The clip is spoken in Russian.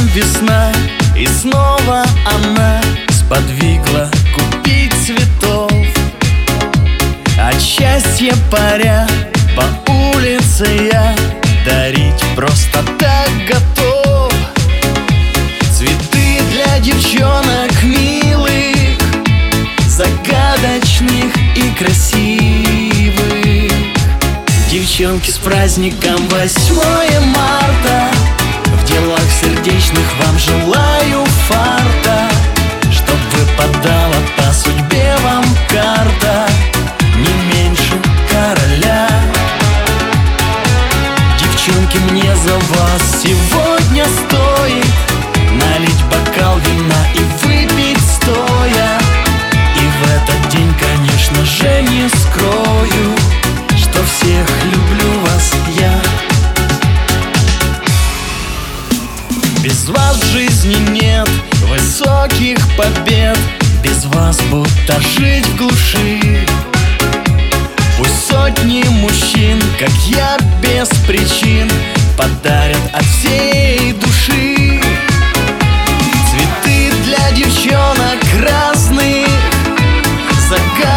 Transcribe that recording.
весна, и снова она сподвигла купить цветов. От счастья паря по улице я дарить просто так готов. Цветы для девчонок милых, загадочных и красивых. Девчонки, с праздником 8 марта! В делах сердечных вам желаю фарта, чтоб выпадала по судьбе вам карта не меньше короля. Девчонки, мне за вас сегодня стоит налить бокал вина и выпить стоя. И в этот день, конечно же, не скрою, что всех люблю вас я. Без вас в жизни нет высоких побед, без вас будто жить в глуши. Пусть сотни мужчин, как я, без причин подарят